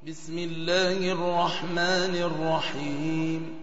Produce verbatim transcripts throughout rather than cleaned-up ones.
بسم الله الرحمن الرحيم.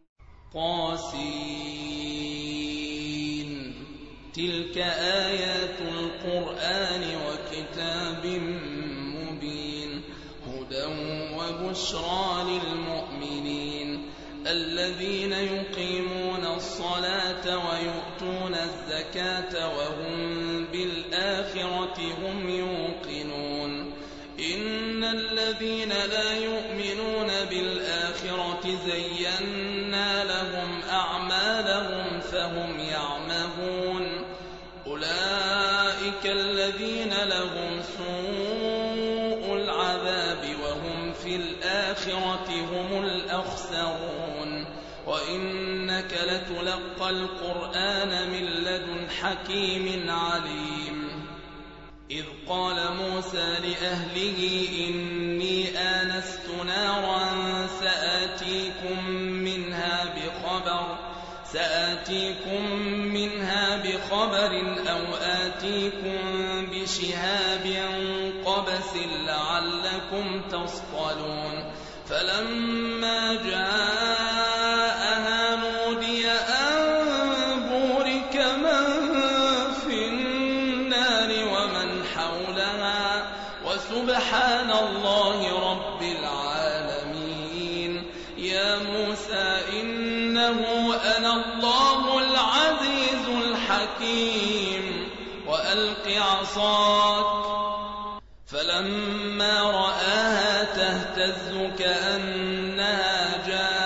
طاسين. تلك آيات القرآن وكتاب مبين هدى وبشرى للمؤمنين الذين يقيمون الصلاة ويؤتون الزكاة وهم بالآخرة هم يوقنون إن الذين لا يؤمنون بالآخرة زينا لهم أعمالهم فهم يعمهون أولئك الذين لهم سوء العذاب وهم في الآخرة هم الأخسرون وإنك لتلقى القرآن من لدن حكيم عليم. إذ قال موسى لأهله إني آنست نارا سآتيكم منها بخبر سآتيكم منها بخبر أو آتيكم بشهاب قبس لعلكم تصطلون فلما جاءها نودي أن بورك من في النار ومن حولها وسبحان الله رب العالمين. يا موسى إنه أنا الله العزيز الحكيم وألق عصاك فلما رآها تهتز كأنها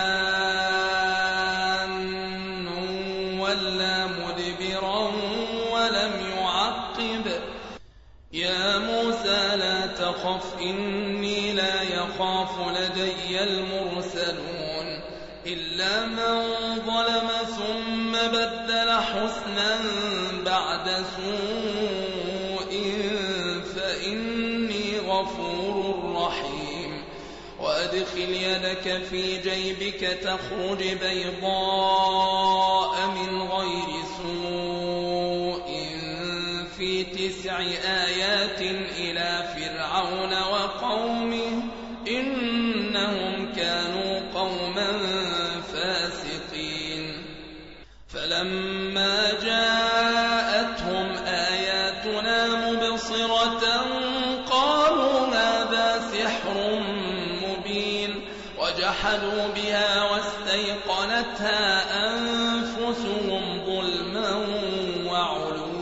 جان ولا مدبرا ولم يعقب. يا موسى لا تخف إني لا يخاف لدي المرسلون إلا من ظلم ثم بدل حسنا بعد سوء فإني غفور رحيم. وأدخل يدك في جيبك تخرج بيضاء من غير سوء في تسع آيات إلى فرعون وقومه إنهم كانوا قوما فاسقين. فلما جاءتهم آياتنا مبصرة قالوا هذا سحر مبين وجحدوا بها واستيقنتها أنفسهم ظلما وعلوا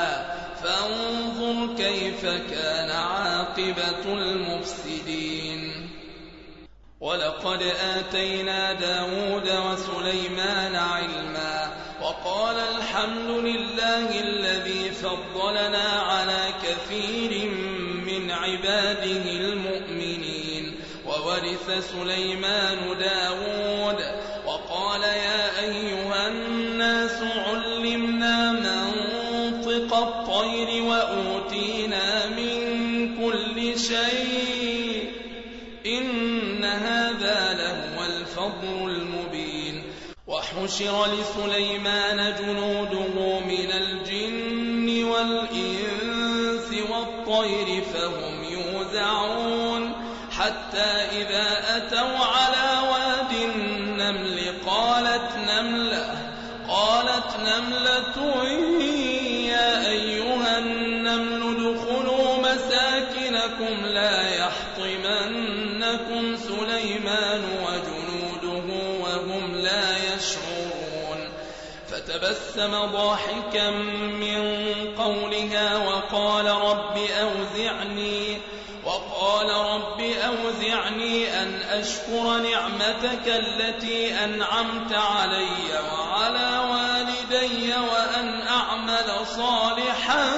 فانظر كيف كان عاقبة المفسدين. ولقد آتينا داود وسليمان علما وقال الحمد لله الذي فضلنا على كثير من عباده المؤمنين. وورث سليمان داود وقال يا أيها الناس علمنا منطق الطير وأوتينا من كل شيء إن هذا لهو الفضل المبين. وحشر لسليمان جنوده من الجن والإنس والطير فهم يوزعون حتى إذا أتوا على واد النمل قالت نملة قالت نملة يا أيها النمل ادخلوا مساكنكم لا يحطمنكم سليمان وجنوده وهم لا يشعرون. فتبسم ضاحكا من قولها وقال رب أوزعني وقال رب أوزعني أن أشكر نعمتك التي أنعمت علي وعلى والدي وأن أعمل صالحا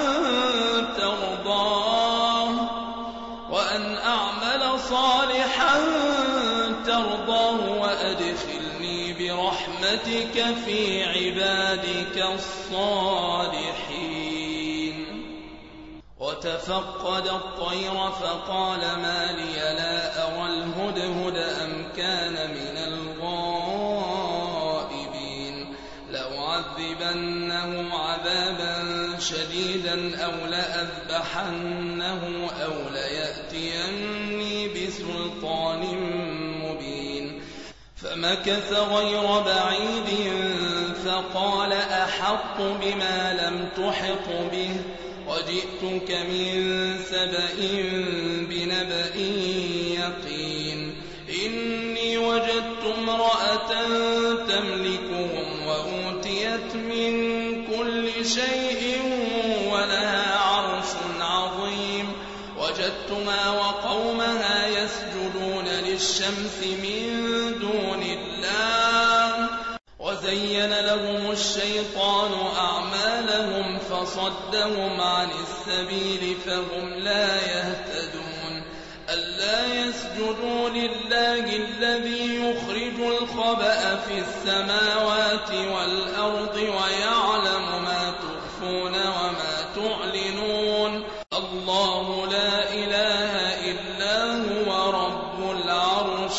ترضاه وأن أعمل صالحا ترضاه وأدخلني برحمتك في عبادك الصالحين. وتفقد الطير فقال ما لي لا أرى الهدهد أم كان من الغائبين لأعذبنه عذابا شديدا أو لأذبحنه أو ليأتيني بسلطان بسلطان مبين فمكث غير بعيد فقال أحط بما لم تحط به وجئتك من سبأ بنبأ يقين إني وجدت امرأة تملكهم وأوتيت من كل شيء ولها عرش عظيم وجدتها وقومها يسجدون للشمس من دون الله وزين لهم الشيطان أعمالهم فصدهم عن السبيل فهم لا يهتدون ألا يسجدوا لله الذي يخرج الخبأ في السماوات والأرض ويعلم ما تخفون وما تعلنون الله لا إله إلا هو رب العرش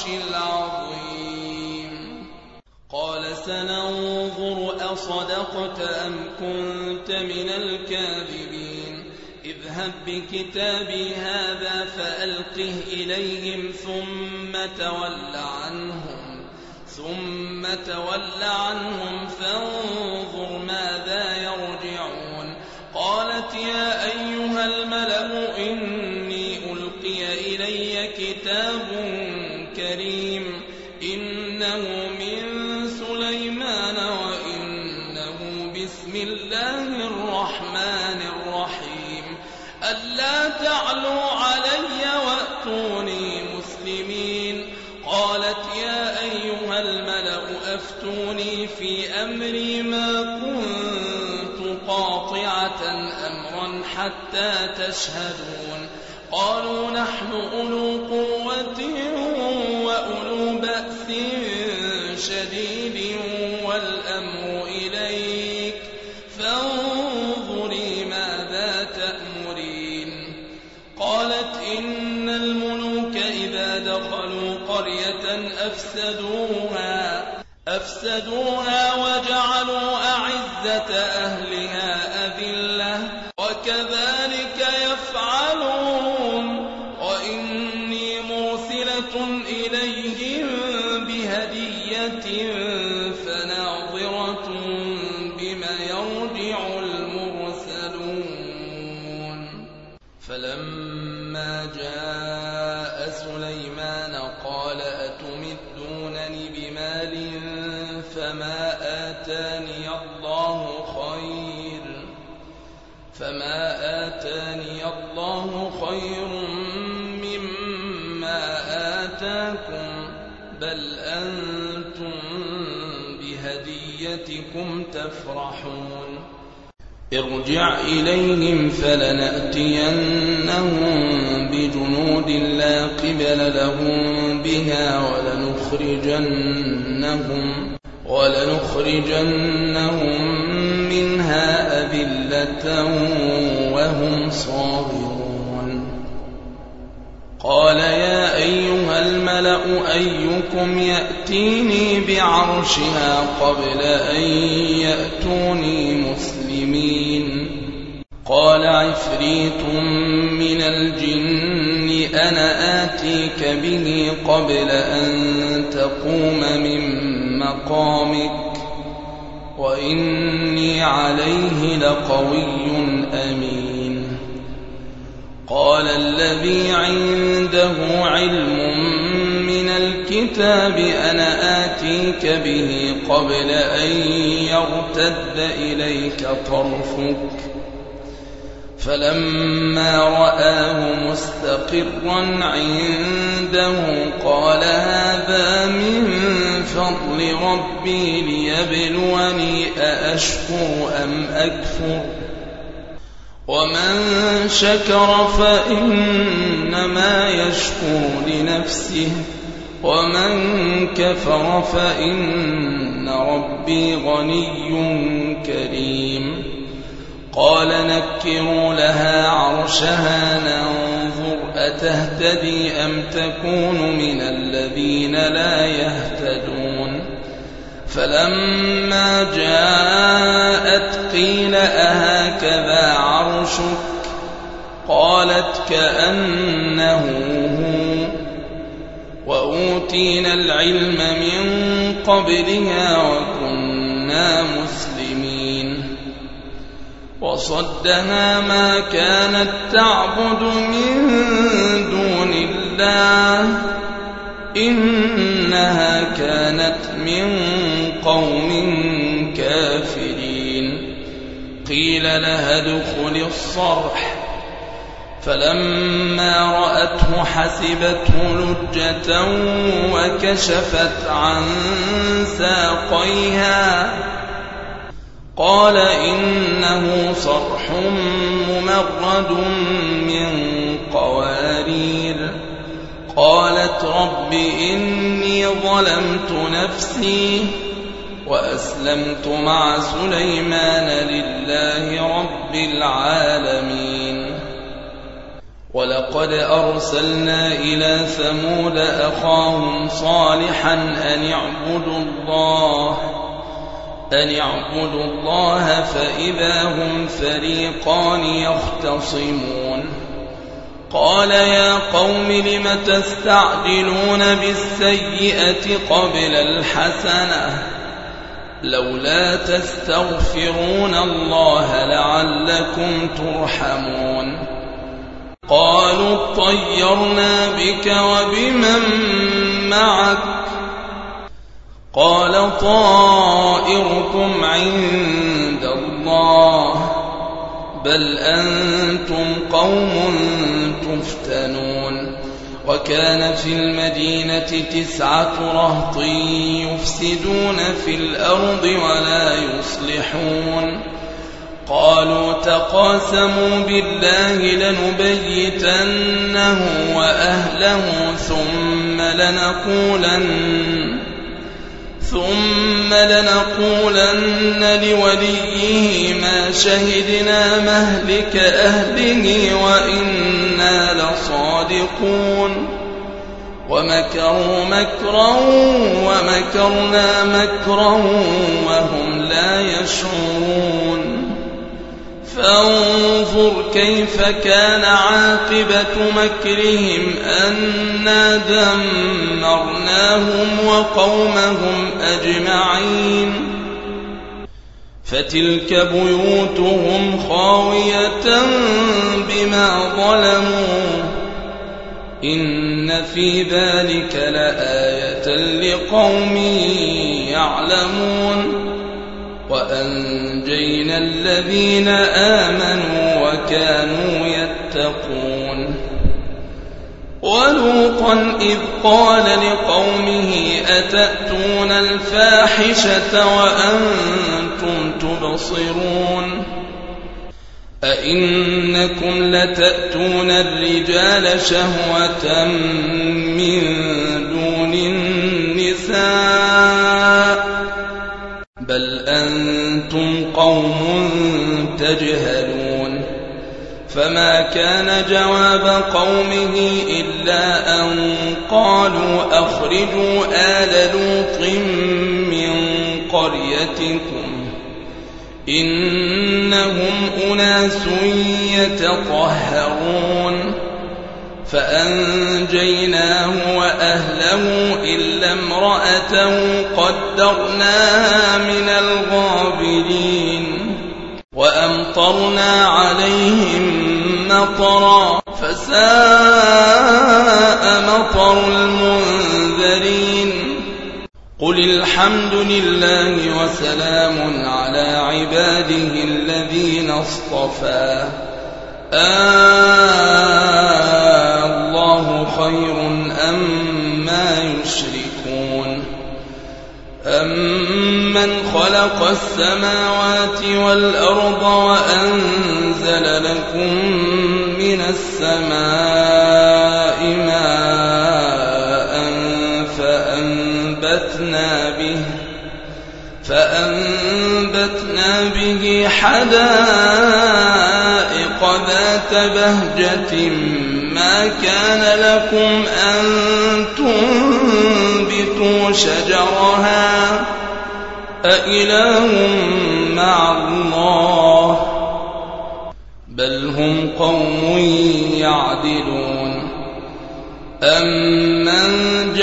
العظيم قال سننظر أصدقت أم كنت من الكاذبين اذهب بكتابي هذا فألقه إليهم ثم تول عنهم ثم تول عنهم فانظر ماذا يرجعون قالت يا أيها الملأ إني ألقي إلي كتاب كريم إنه من سليمان وإنه بسم الله الرحمن الرحيم ألا تعلوا علي وأتوني مسلمين قالت يا أيها الملأ أفتوني في أمري ما كنت قاطعة أمرا حتى تشهدون قالوا نحن أولو قوة وأولو بأس شديد والأمر إليك فانظري ماذا تأمرين قالت إن الملوك إذا دخلوا قرية أفسدوها أفسدوها وجعلوا أعزة أهلها أذلة وكذلك يفعلون وإني مرسلة إليهم بهدية فناظرة بما يرجع المرسلون فلما جاء سليمان قال أتمدونني بمال فما آتاني الله خير فما آتاني الله خير مما آتاكم بل أنتم بهديتكم تفرحون ارجع إليهم فلنأتينهم بجنود لا قبل لهم بها ولنخرجنهم ولنخرجنهم منها أذلة وهم صاغرون قال يا أيها الملأ أيكم يأتيني بعرشها قبل أن يأتوني مسلمين قال عفريت من الجن أنا آتيك به قبل أن تقوم من مقامك وإني عليه لقوي أمين قال الذي عنده علم من الكتاب أنا آتيك به قبل أن يرتد إليك طرفك فلما رآه مستقرا عنده قال هذا من فضل ربي ليبلوني أأشكر أم أكفر ومن شكر فإنما يشكر لنفسه ومن كفر فإن ربي غني كريم قال نكروا لها عرشها ننظر أتهتدي أم تكون من الذين لا يهتدون فلما جاءت قيل أهكذا عرشك قالت كأنه هو وأوتينا العلم من قبلها وكنا مسلمين وصدها ما كانت تعبد من دون الله إنها كانت من قوم كافرين قيل لها ادخل الصرح فلما رأته حسبته لجة وكشفت عن ساقيها قال إنه صرح ممرد من قوارير قالت رب إني ظلمت نفسي وأسلمت مع سليمان لله رب العالمين ولقد أرسلنا إلى ثمود أخاهم صالحا أن اعبدوا الله أن اعبدوا الله فإذا هم فريقان يختصمون قال يا قوم لم تستعجلون بالسيئة قبل الحسنة لولا تستغفرون الله لعلكم ترحمون قالوا اطيرنا بك وبمن معك قال طائركم عند الله بل أنتم قوم تفتنون وكان في المدينة تسعة رهط يفسدون في الأرض ولا يصلحون قالوا تقاسموا بالله لنبيتنه وأهله ثم لنقولن ثم لنقولن لوليه ما شهدنا مهلك أهله وإنا لصادقون ومكروا مكرا ومكرنا مكرا وهم لا يشعرون فانظر كيف كان عاقبة مكرهم أنا دمرناهم وقومهم أجمعين فتلك بيوتهم خاوية بما ظلموا إن في ذلك لآية لقوم يعلمون وأنجينا الذين آمنوا وكانوا يتقون ولوطا إذ قال لقومه أتأتون الفاحشة وأنتم تبصرون أئنكم لتأتون الرجال شهوة من دون النساء بل أنتم قوم تجهلون فما كان جواب قومه إلا أن قالوا أخرجوا آل لوط من قريتكم إنهم أناس يتطهرون فأنجيناه وأهله إلا امرأته قدرناها من الغابرين وأمطرنا عليهم مطرا فساء مطر المنذرين قل الحمد لله وسلام على عباده الذين اصطفى آه الله خير أما يشركون أمن خلق السماوات والأرض وأنزل لكم من السماء ماء فأنبتنا به فأنبتنا به حدائق ذات بهجة ما كان لكم أن تنبتوا شجرها أإله مع الله بل هم قوم يعدلون أمن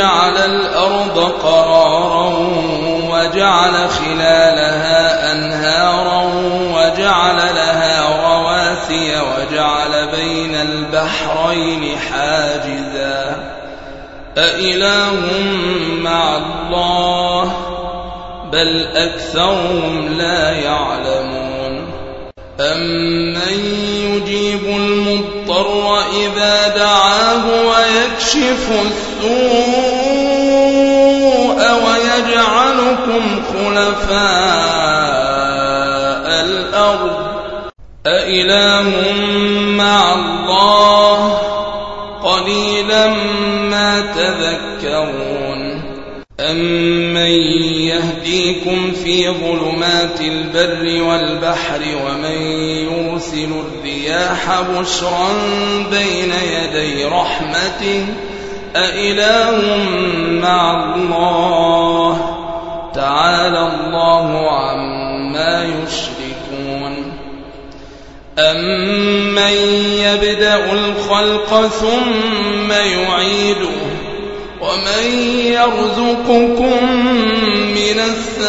قرارا وجعل خلالها أنهارا وجعل لها رواسي وجعل بين البحرين حاجزا أإله مع الله بل أكثرهم لا يعلمون أمن يجيب المضطر إذا دعاه ويكشف السوء ويجعلكم خلفاء الأرض أإله مع الله قليلا ما تذكرون أمن يهديكم في ظلمات البر والبحر ومن يرسل الرياح بشرا بين يدي رحمته أإله مع الله تعالى الله عما يشركون أمن يبدأ الخلق ثم يعيده ومن يرزقكم من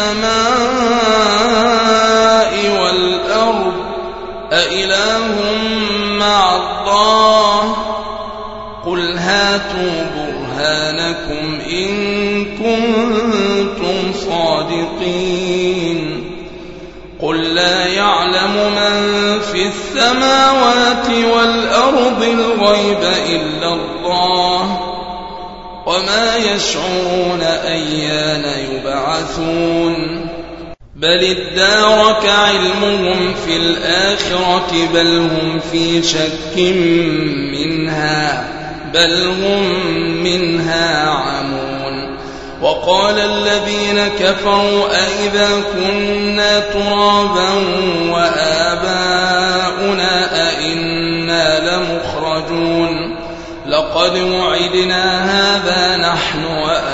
السماء والأرض أإله مع الله قل هاتوا برهانكم إن كنتم صادقين قل لا يعلم من في السماوات والأرض الغيب إلا الله وما يشعرون أيان يبعثون بل ادارك علمهم في الآخرة بل هم في شك منها بل هم منها عمون وقال الذين كفروا أئذا كنا ترابا وآباؤنا أئنا لمخرجون لقد وعدنا هذا نحن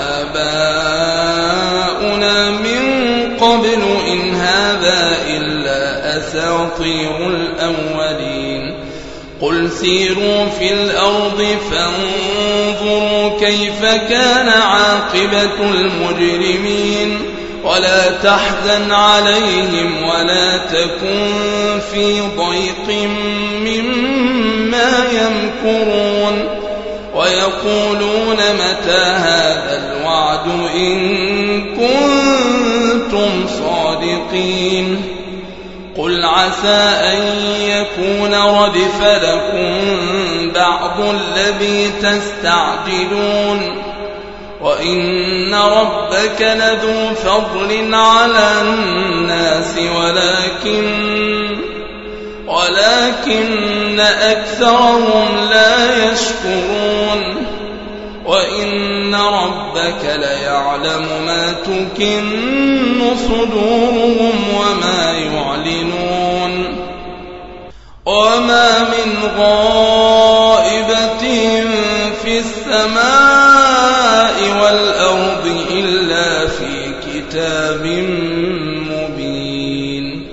وآباؤنا من قبل إن هذا إلا أساطير الأولين قل سيروا في الأرض فانظروا كيف كان عاقبة المجرمين ولا تحزن عليهم ولا تكن في ضيق مما يمكرون ويقولون متى هذا الوعد إن كنتم صادقين قل عسى أن يكون ردف لكم بعض الذي تستعجلون وإن ربك لذو فضل على الناس ولكن ولكن أكثرهم لا يشكرون وإن ربك ليعلم ما تكن صدورهم وما يعلنون وما من غائبة في السماء والأرض إلا في كتاب مبين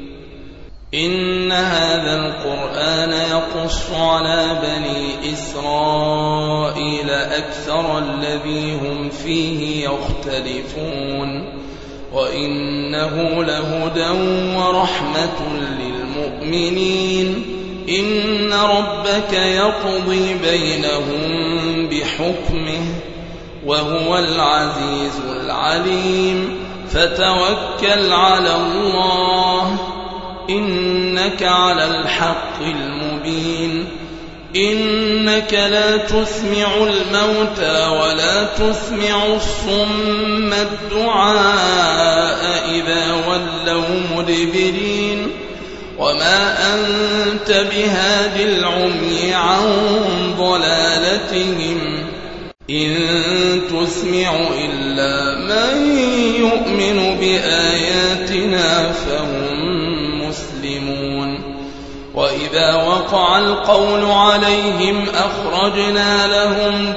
إن هذا القرآن يقص على بني إسرائيل أكثر الذي هم فيه يختلفون وإنه لهدى ورحمة للمؤمنين إن ربك يقضي بينهم بحكمه وهو العزيز العليم فتوكل على الله إنك على الحق المبين إنك لا تسمع الموتى ولا تسمع الصم الدعاء إذا ولوا مدبرين وما أنت بهاد العمي عن ضلالتهم إن تسمع إلا من يؤمن بآياتنا فهم مسلمون وإذا وقع القول عليهم أخرجنا لهم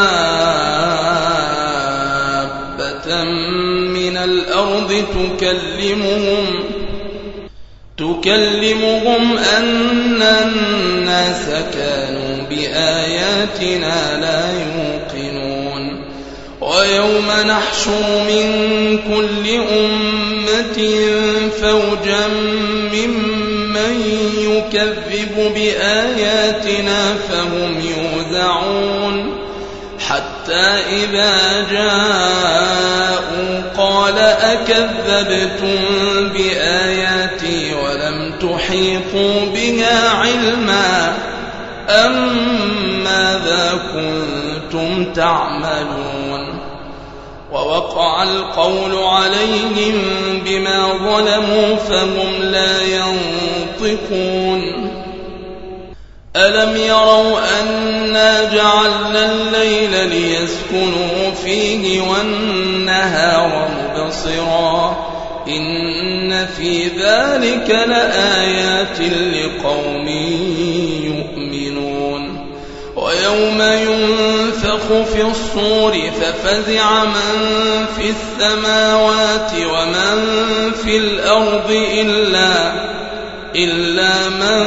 دابة من الأرض تكلمهم تكلمهم أن الناس كانوا بآياتنا لا يوقنون ويوم نحشر من كل أمة فوجا ممن يكذب بآياتنا فهم يوزعون حتى إذا جاءوا قال أكذبتم بآياتي ولم تحيطوا بها علما أم ماذا كنتم تعملون ووقع القول عليهم بما ظلموا فهم لا ينطقون ألم يروا أنا جعلنا الليل ليسكنوا فيه والنهار مبصرا إن في ذلك لآيات لقوم يؤمنون ويوم ينفخ في الصور ففزع من في السماوات ومن في الأرض إلا, إلا من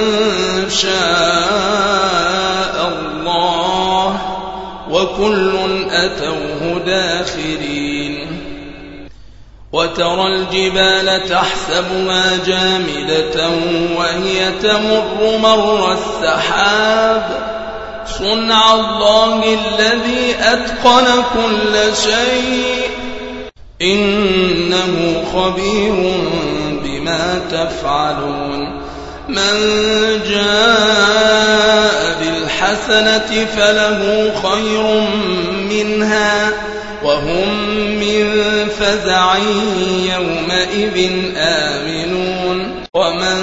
شاء الله وكل أتوه داخرين وترى الجبال تحسبها جامدة وهي تمر مر السحاب صنع الله الذي أتقن كل شيء إنه خبير بما تفعلون من جاء بالحسنة فله خير منها وهم من فزع يومئذ آمنون ومن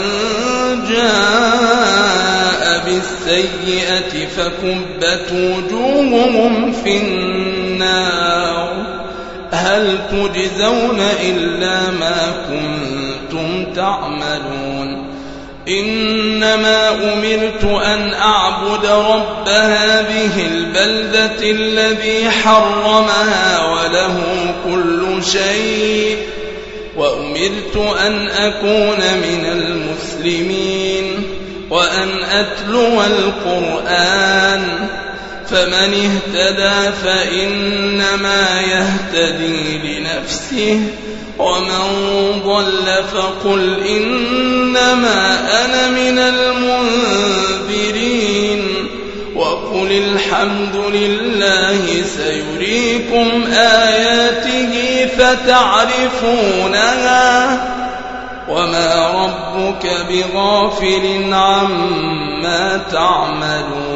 جاء بالسيئة فكبت وجوههم في النار هل تجزون إلا ما كنتم تعملون إنما أمرت أن أعبد رب هذه البلدة الذي حرمها وله كل شيء وأمرت أن أكون من المسلمين وأن أتلو القرآن فمن اهتدى فإنما يهتدي لنفسه ومن ضل فقل إنما أنا من المنذرين وقل الحمد لله سيريكم آياته فتعرفونها وما ربك بغافل عما تعملون